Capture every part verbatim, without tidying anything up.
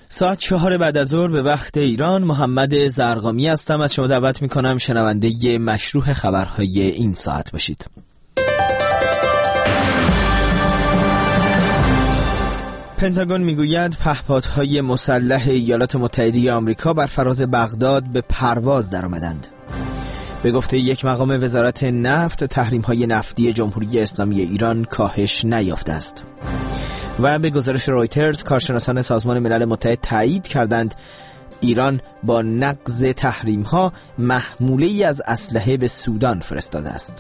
ساعت چهار بعد از ظهر به وقت ایران. محمد زرقامی هستم. از شما دعوت میکنم شنونده مشروح خبرهای این ساعت باشید. پنتاگون میگوید پهپادهای مسلح ایالات متحده آمریکا بر فراز بغداد به پرواز درآمدند. به گفته یک مقام وزارت نفت، تحریم‌های نفتی جمهوری اسلامی ایران کاهش نیافته است. و به گزارش رویترز، کارشناسان سازمان ملل متحد تایید کردند ایران با نقض تحریم‌ها محموله‌ای از اسلحه به سودان فرستاده است.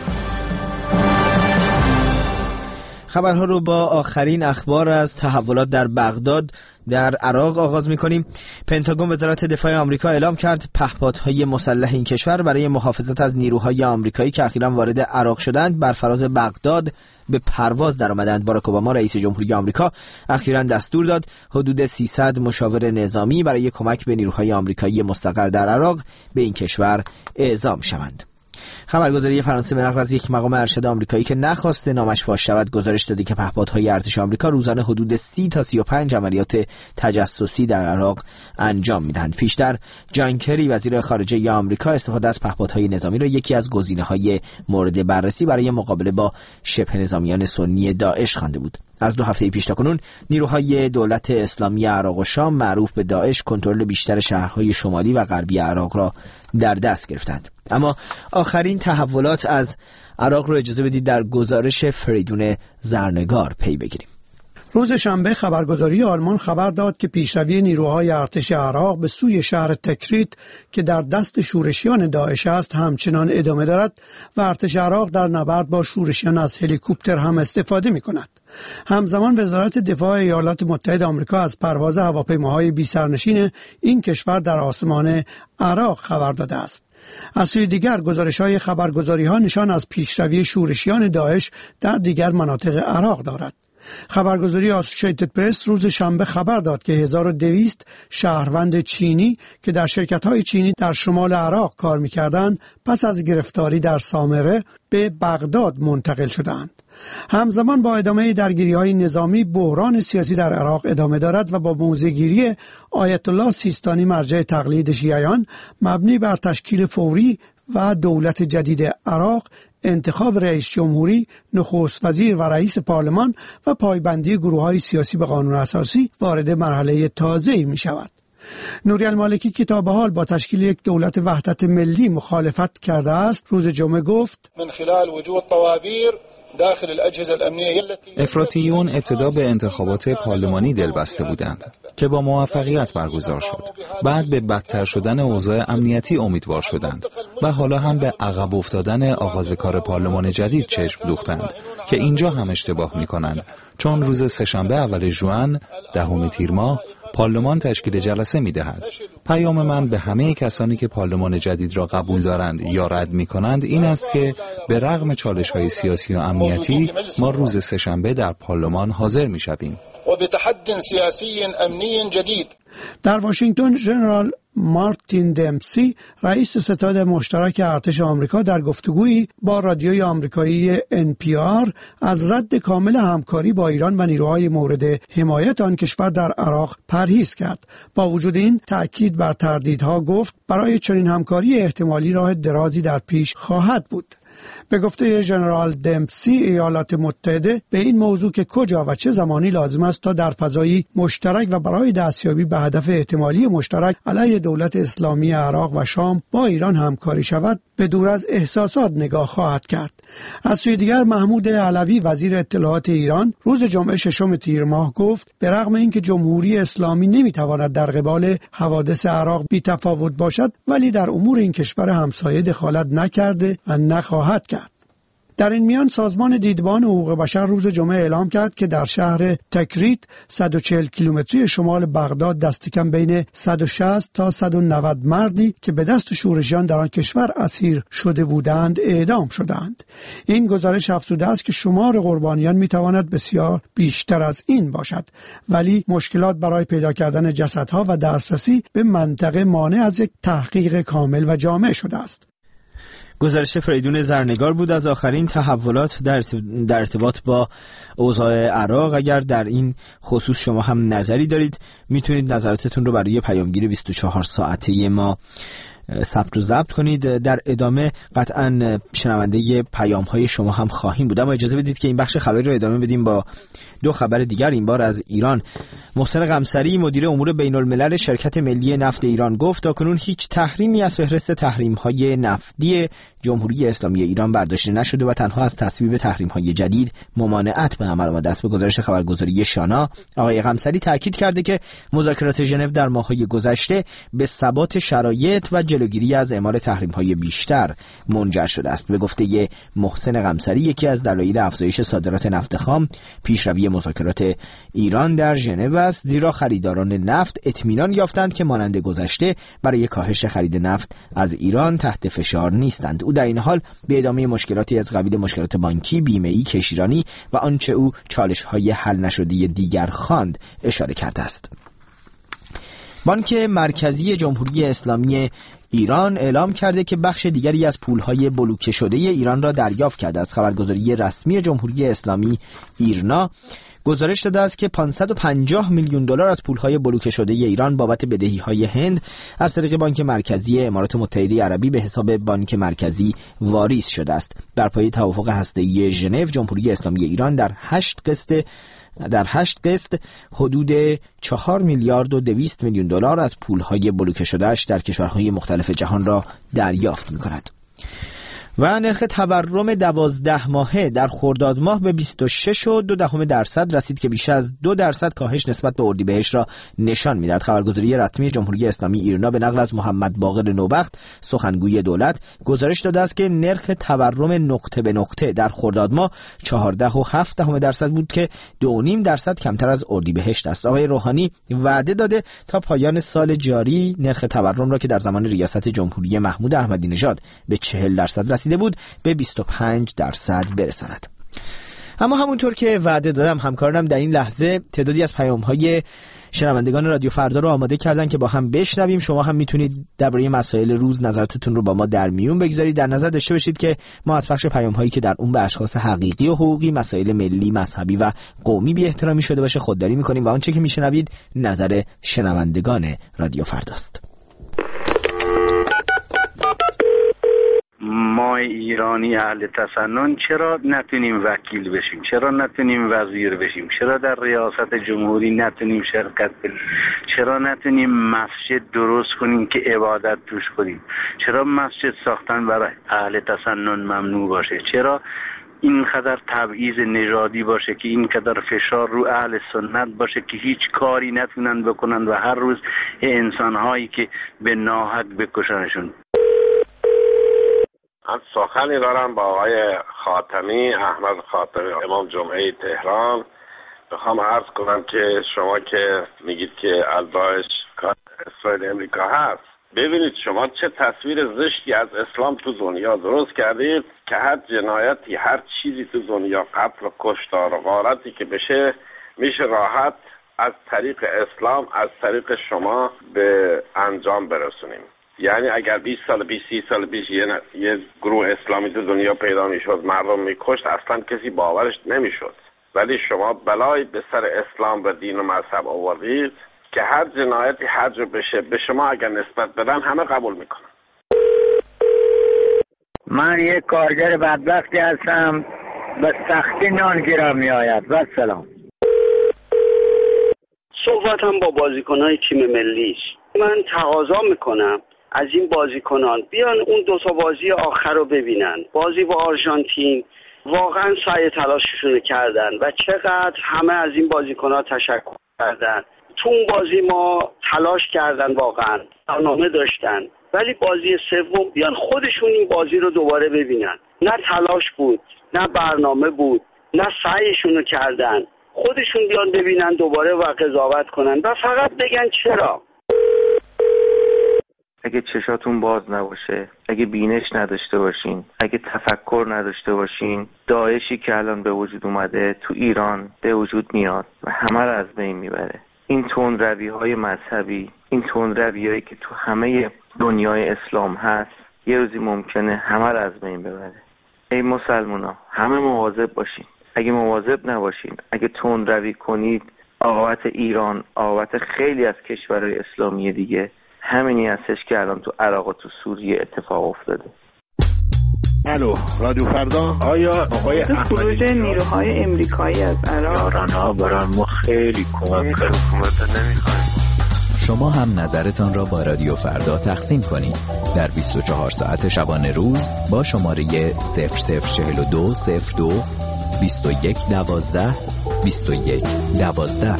خبرها رو با آخرین اخبار از تحولات در بغداد در عراق آغاز می‌کنیم. پنتاگون وزارت دفاع آمریکا اعلام کرد پهپادهای مسلح این کشور برای محافظت از نیروهای آمریکایی که اخیراً وارد عراق شدند بر فراز بغداد به پرواز درآمدند. باراک اوباما رئیس جمهوری آمریکا اخیراً دستور داد حدود سیصد مشاور نظامی برای کمک به نیروهای آمریکایی مستقر در عراق به این کشور اعزام شوند. خبرگزاری فرانسه به نقل از یک مقام ارشد آمریکایی که نخواسته نامش فاش شود گزارش داده که پهپادهای ارتش آمریکا روزانه حدود سی تا سی و پنج عملیات تجسسی در عراق انجام میدهند. پیشتر جان کری وزیر خارجه آمریکا استفاده از پهپادهای نظامی را یکی از گزینه‌های مورد بررسی برای مقابله با شبه نظامیان سنی داعش خوانده بود. از دو هفته پیش تاکنون نیروهای دولت اسلامی عراق و شام معروف به داعش کنترل بیشتر شهرهای شمالی و غربی عراق را در دست گرفتند. اما آخرین تحولات از عراق رو اجازه بدید در گزارش فریدون زرنگار پی بگیریم. روز شنبه خبرگزاری آلمان خبر داد که پیشروی نیروهای ارتش عراق به سوی شهر تکریت که در دست شورشیان داعش است همچنان ادامه دارد و ارتش عراق در نبرد با شورشیان از هلیکوپتر هم استفاده می کند. همزمان وزارت دفاع ایالات متحده آمریکا از پرواز هواپیماهای بی سرنشین این کشور در آسمان عراق خبر داده است. از سوی دیگر گزارش‌های خبرگزاری‌ها نشان از پیشروی شورشیان داعش در دیگر مناطق عراق دارد. خبرگزاری آسوشیتد پرس روز شنبه خبر داد که هزار و دویست شهروند چینی که در شرکت‌های چینی در شمال عراق کار می‌کردند پس از گرفتاری در سامره به بغداد منتقل شدند. همزمان با ادامه درگیری‌های نظامی بحران سیاسی در عراق ادامه دارد و با موضع‌گیری آیت الله سیستانی مرجع تقلید شیعیان مبنی بر تشکیل فوری و دولت جدید عراق، انتخاب رئیس جمهوری، نخست وزیر و رئیس پارلمان و پایبندی گروه‌های سیاسی به قانون اساسی وارد مرحله تازه‌ای می‌شود. نوری المالکی که تا به حال با تشکیل یک دولت وحدت ملی مخالفت کرده است، روز جمعه گفت: من خلال وجود طوابیر داخل الاجهزه الامنیه افراطیون ابتدا به انتخابات پارلمانی دلبسته بودند که با موفقیت برگزار شد. بعد به بدتر شدن اوضاع امنیتی امیدوار شدند و حالا هم به عقب افتادن آغاز کار پارلمان جدید چشم دوختند که اینجا هم اشتباه می‌کنند، چون روز سه‌شنبه اول ژوئن دهم تیر ماه پارلمان تشکیل جلسه می‌دهد. پیام من به همه کسانی که پارلمان جدید را قبول دارند یا رد می‌کنند این است که به رغم چالش‌های سیاسی و امنیتی ما روز سه‌شنبه در پارلمان حاضر می‌شویم. و به تحدی سیاسی امنی جدید. در واشنگتن ژنرال مارتین دمپسی رئیس ستاد مشترک ارتش آمریکا در گفتگویی با رادیوی آمریکایی ان پی آر از رد کامل همکاری با ایران و نیروهای مورد حمایت آن کشور در عراق پرهیز کرد. با وجود این تأکید بر تردیدها گفت برای چنین همکاری احتمالی راه درازی در پیش خواهد بود. به گفته ژنرال دمپسی ایالات متحده به این موضوع که کجا و چه زمانی لازم است تا در فضایی مشترک و برای دستیابی به هدف احتمالی مشترک علیه دولت اسلامی عراق و شام با ایران همکاری شود به دور از احساسات نگاه خواهد کرد. از سوی دیگر محمود علوی وزیر اطلاعات ایران روز جمعه ششم تیر ماه گفت به رغم اینکه جمهوری اسلامی نمیتواند در قبال حوادث عراق بی تفاوت باشد ولی در امور این کشور همسایه دخالت نکرده و نخواهد کرد. در این میان سازمان دیدبان حقوق بشر روز جمعه اعلام کرد که در شهر تکریت صد و چهل کیلومتری شمال بغداد دست کم بین صد و شصت تا صد و نود مردی که به دست شورشیان در آن کشور اسیر شده بودند اعدام شدند. این گزارش افزوده است که شمار قربانیان میتواند بسیار بیشتر از این باشد، ولی مشکلات برای پیدا کردن جسدها و دسترسی به منطقه مانع از یک تحقیق کامل و جامع شده است. گزارش فریدون زرنگار بود از آخرین تحولات در در ارتباط با اوضاع عراق. اگر در این خصوص شما هم نظری دارید میتونید نظراتتون رو برای پیامگیر بیست و چهار ساعته ما ثبت و ضبط کنید. در ادامه قطعا شنونده پیام های شما هم خواهیم بود، اما اجازه بدید که این بخش خبری رو ادامه بدیم با دو خبر دیگر، این بار از ایران. محسن قمصری مدیر امور بین الملل شرکت ملی نفت ایران گفت تاکنون هیچ تحریمی از فهرست تحریم‌های نفتی جمهوری اسلامی ایران برداشته نشده و تنها از تصویب تحریم‌های جدید ممانعت به عمل آمده است. به گزارش خبرگزاری شانا، آقای قمصری تاکید کرده که مذاکرات ژنو در ماه‌های گذشته به ثبات شرایط و جلوگیری از اعمال تحریم‌های بیشتر منجر شده است. به گفته محسن قمصری، یکی از دلایل افزایش صادرات نفت خام پیشروی مذاکرات ایران در ژنو است، زیرا خریداران نفت اطمینان یافتند که مانند گذشته برای کاهش خرید نفت از ایران تحت فشار نیستند. او در این حال به ادامه مشکلاتی از قبیل مشکلات بانکی، بیمه‌ای، کشیرانی و آنچه او چالش‌های حل نشده دیگر خواند اشاره کرده است. بانک مرکزی جمهوری اسلامی ایران اعلام کرده که بخش دیگری از پولهای بلوکه شده ایران را دریافت کرده است. خبرگزاری رسمی جمهوری اسلامی ایرنا گزارش داده است که پانصد و پنجاه میلیون دلار از پولهای بلوکه شده ایران بابت بدهی‌های هند از طریق بانک مرکزی امارات متحده عربی به حساب بانک مرکزی واریز شده است. در پای توافق هسته‌ای ژنو، جمهوری اسلامی ایران در هشت قسط در هشت قسط حدود چهار میلیارد و دویست میلیون دلار از پولهای بلوکه شدهش در کشورهای مختلف جهان را دریافت می‌کند. و نرخ تورم دوازده ماهه در خرداد ماه به بیست و شش و دو دهم درصد رسید که بیش از دو درصد کاهش نسبت به اردیبهشت را نشان می‌دهد. خبرگزاری رسمی جمهوری اسلامی ایران به نقل از محمد باقر نوبخت سخنگوی دولت گزارش داده است که نرخ تورم نقطه به نقطه در خرداد ماه چهارده و هفت دهم درصد بود که دو و نیم درصد کمتر از اردیبهشت است. آقای روحانی وعده داده تا پایان سال جاری نرخ تورم را که در زمان ریاست جمهوری محمود احمدی نژاد به چهل درصد رسیده بود به بیست و پنج درصد برساند. اما همونطور که وعده دادم، همکارانم در این لحظه تعدادی از پیام‌های شنوندگان رادیو فردا رو آماده کردن که با هم بشنویم. شما هم میتونید درباره مسائل روز نظرتون رو با ما در میون بگذارید. در نظر داشته باشید که ما از پخش پیام‌هایی که در اون به اشخاص حقیقی و حقوقی، مسائل ملی، مذهبی و قومی بی احترامی شده باشه خودداری می‌کنیم و آنچه که میشنوید نظر شنوندگان رادیو فرداست. ما ایرانی اهل تسنن چرا نتونیم وکیل بشیم؟ چرا نتونیم وزیر بشیم؟ چرا در ریاست جمهوری نتونیم شرکت کنیم؟ چرا نتونیم مسجد درست کنیم که عبادت توش کنیم؟ چرا مسجد ساختن برای اهل تسنن ممنوع باشه؟ چرا اینقدر تبعیض نژادی باشه که اینقدر فشار رو اهل سنت باشه که هیچ کاری نتونن بکنن و هر روز انسان‌هایی که به ناحق بکشنشون؟ من سخنی دارم با آقای خاتمی، احمد خاتمی، امام جمعه تهران. میخوام عرض کنم که شما که میگید که الداعش اسرائیل امریکا هست، ببینید شما چه تصویر زشتی از اسلام تو دنیا درست کردید که هر جنایتی، هر چیزی تو دنیا، قتل و کشتار و غارتی که بشه میشه راحت از طریق اسلام، از طریق شما به انجام برسونیم. یعنی اگر بیست سال پیش، سی سال پیش یه, یه گروه اسلامی تو دنیا پیدا میشد مردم میکشت، اصلا کسی باورش نمیشد، ولی شما بلایی به سر اسلام و دین و مذهب آوردید که هر جنایتی هر جا بشه به شما اگر نسبت بدن همه قبول میکنن. من یک کارگر بدبختی هستم، به سختی نان گیرم میآید. و سلام. صحبتم با بازیکنان تیم ملی است. من تقاضا میکنم از این بازیکنان بیان اون دو تا بازی آخر رو ببینن. بازی با آرژانتین واقعا سعی تلاششون کردن و چقدر همه از این بازیکنان تشکر کردن. تو اون بازی ما تلاش کردن، واقعا برنامه داشتن، ولی بازی سوم بیان خودشون این بازی رو دوباره ببینن. نه تلاش بود، نه برنامه بود، نه سعیشون رو کردن. خودشون بیان ببینن دوباره و قضاوت کنن و فقط بگن چرا. اگه چشاتون باز نباشه، اگه بینش نداشته باشین، اگه تفکر نداشته باشین، داعشی که الان به وجود اومده تو ایران به وجود میاد و همه رو از بین میبره. این تندروی‌های مذهبی، این تندروی‌هایی که تو همه دنیای اسلام هست، یه روزی ممکنه همه رو از بین ببره. ای مسلمونا، همه مواظب باشین. اگه مواظب نباشین، اگه تندروی کنید، عاقبت ایران، عاقبت خیلی از کشورهای اسلامی دیگه همینی هستش که الان تو عراق و تو سوریه اتفاق افتاده. الو، رادیو فردا. آیا آقای خروج نیروهای امریکایی از عراق ها برای ما خیلی کمک کرد. حکومت نمیخوایم. شما هم نظرتان را با رادیو فردا تقسیم کنید در بیست و چهار ساعت شبانه روز با شماره صفر صفر چهل و دو صفر دو بیست و یک دوازده بیست و یک دوازده.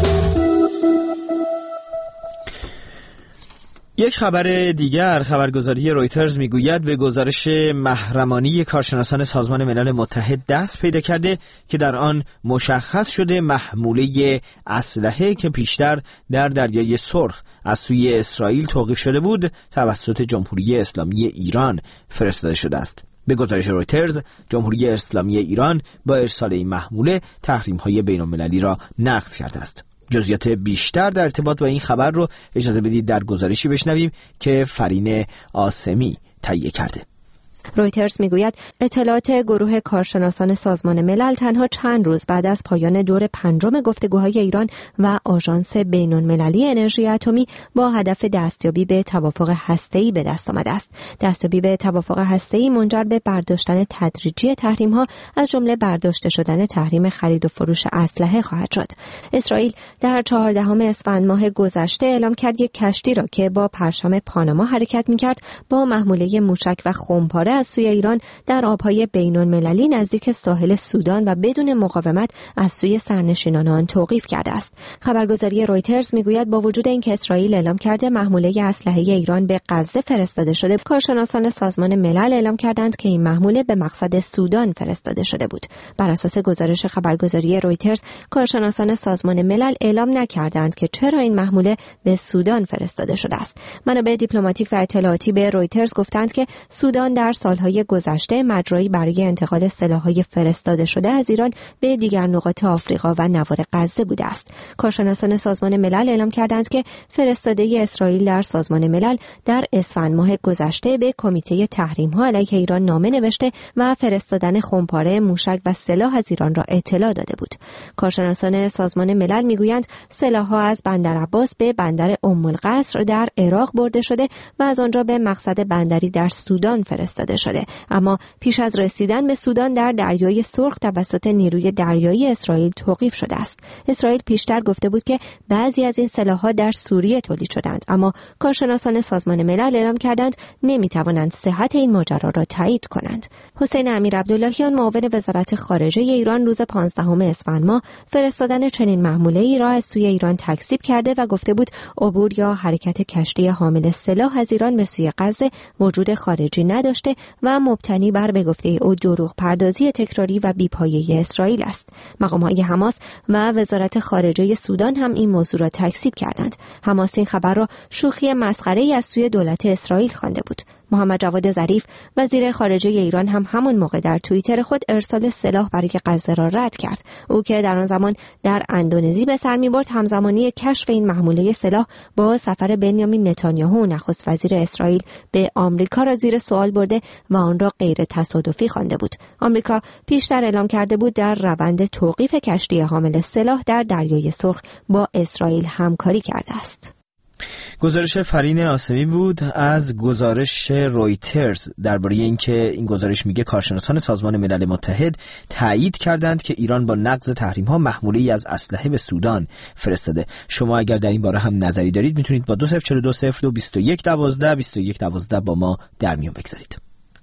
یک خبر دیگر، خبرگزاری رویترز میگوید به گزارش محرمانی کارشناسان سازمان ملل متحد دست پیدا کرده که در آن مشخص شده محموله اسلحه که پیشتر در دریای سرخ از سوی اسرائیل توقیف شده بود توسط جمهوری اسلامی ایران فرستاده شده است. به گزارش رویترز، جمهوری اسلامی ایران با ارسال این محموله تحریم‌های بین‌المللی را نقض کرده است. جزئیات بیشتر در ارتباط با این خبر رو اجازه بدید در گزارشی بشنویم که فرین آسمی تهیه کرده. رویترز میگوید اطلاعات گروه کارشناسان سازمان ملل تنها چند روز بعد از پایان دور پنجم گفتگوهای ایران و آژانس بین‌المللی انرژی اتمی با هدف دستیابی به توافق هسته‌ای به دست آمده است. دستیابی به توافق هسته‌ای منجر به برداشتن تدریجی تحریم‌ها از جمله برداشته شدن تحریم خرید و فروش اسلحه خواهد شد. اسرائیل در چهاردهم اسفند ماه گذشته اعلام کرد یک کشتی را که با پرچم پاناما حرکت می‌کرد با محموله موشک و خمپاره از سوی ایران در آبهای بین‌المللی نزدیک ساحل سودان و بدون مقاومت از سوی سرنشینان آن توقیف کرده است. خبرگزاری رویترز میگوید با وجود اینکه اسرائیل اعلام کرده محموله اسلحه ایران به غزه فرستاده شده، کارشناسان سازمان ملل اعلام کردند که این محموله به مقصد سودان فرستاده شده بود. بر اساس گزارش خبرگزاری رویترز، کارشناسان سازمان ملل اعلام نکردند که چرا این محموله به سودان فرستاده شده است. منابع دیپلماتیک و اطلاعاتی به رویترز گفتند که سودان در سالهای گذشته مجرایی برای انتقال سلاح‌های فرستاده شده از ایران به دیگر نقاط آفریقا و نوار غزه بوده است. کارشناسان سازمان ملل اعلام کردند که فرستاده اسرائیل در سازمان ملل در اسفند ماه گذشته به کمیته تحریم‌ها علیه ایران نامه نوشته و فرستادن خمپاره، موشک و سلاح از ایران را اطلاع داده بود. کارشناسان سازمان ملل میگویند سلاح‌ها از بندر عباس به بندر ام القصر در عراق برده شده و از آنجا به مقصد بندری در سودان فرستاده شده، اما پیش از رسیدن به سودان در دریای سرخ توسط نیروی دریایی اسرائیل توقیف شده است. اسرائیل پیشتر گفته بود که بعضی از این سلاح‌ها در سوریه تولید شدند، اما کارشناسان سازمان ملل اعلام کردند نمی‌توانند صحت این ماجرا را تایید کنند. حسین امیر عبداللهیان معاون وزارت خارجه ایران روز پانزدهم اسفند ماه فرستادن چنین محموله‌ای را از سوی ایران تکذیب کرده و گفته بود عبور یا حرکت کشتی حامل سلاح از ایران به سوی غزه وجود خارجی نداشته و مبتنی بر به گفته او دروغ پردازی تکراری و بی‌پایه اسرائیل است. مقام‌های حماس و وزارت خارجه سودان هم این موضوع را تکذیب کردند. حماس این خبر را شوخی مسخره‌ای از سوی دولت اسرائیل خوانده بود. محمد جواد ظریف وزیر خارجه ایران هم همون موقع در توییتر خود ارسال سلاح برای غزه را رد کرد. او که در آن زمان در اندونزی به سر می‌برد همزمانی کشف این محموله سلاح با سفر بنیامین نتانیاهو نخست وزیر اسرائیل به آمریکا را زیر سوال برده و آن را غیر تصادفی خوانده بود. آمریکا پیشتر اعلام کرده بود در روند توقیف کشتی حامل سلاح در دریای سرخ با اسرائیل همکاری کرده است. گزارش فرین آسمی بود از گزارش رویترز درباره اینکه این گزارش میگه کارشناسان سازمان ملل متحد تایید کردند که ایران با نقض تحریم‌ها محموله‌ای از اسلحه به سودان فرستاده. شما اگر در این باره هم نظری دارید میتونید با دو صفر چهار دو صفر دو بیست و یک دوازده بیست و یک دوازده با ما در میون بگذارید.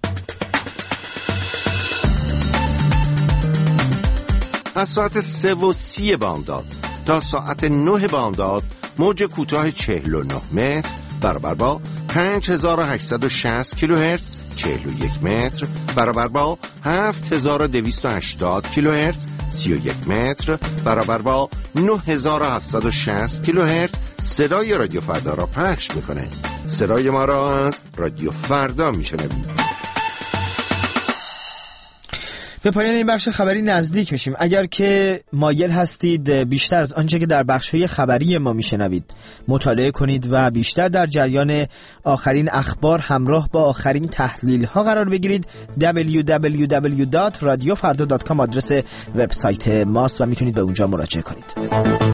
از ساعت سه و سی بامداد تا ساعت نه بامداد موج کوتاه چهل و نه متر برابر با پنج هزار و هشتصد و شصت کیلوهرتز چهل و یک متر برابر با هفت هزار و دویست و هشتاد کیلوهرتز سی و یک متر برابر با نه هزار و هفتصد و شصت کیلوهرتز صدای رادیو فردا را پخش میکنه. صدای ما را از رادیو فردا میشنوید. به پایان این بخش خبری نزدیک میشیم. اگر که مایل هستید بیشتر از آنچه که در بخش‌های خبری ما میشنوید مطالعه کنید و بیشتر در جریان آخرین اخبار همراه با آخرین تحلیل‌ها قرار بگیرید، دبلیو دبلیو دبلیو دات رادیو فردا دات کام آدرس وبسایت ماست و میتونید به اونجا مراجعه کنید.